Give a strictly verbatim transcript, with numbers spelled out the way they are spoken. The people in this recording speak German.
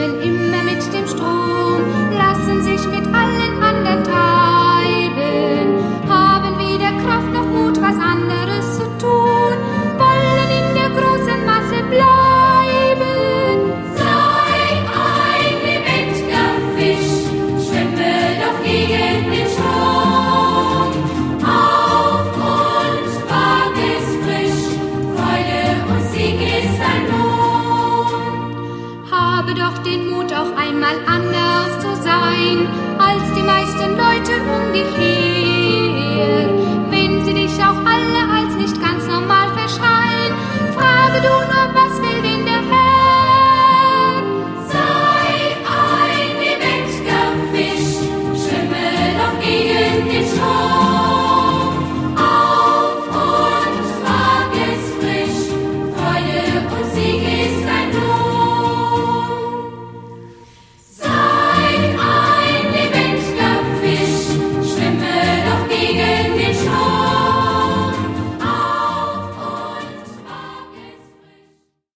schwimmen immer mit dem Strom, lassen sich mit allen anderen treiben, haben weder Kraft noch Mut, was anderes zu tun, wollen in der großen Masse bleiben. Sei ein lebendiger Fisch, schwimme doch gegen den Strom. Auf und wag es frisch, Freude und Sieg ist dein Lohn. Habe doch den Mut, auch einmal anders zu sein, als die meisten Leute um dich her.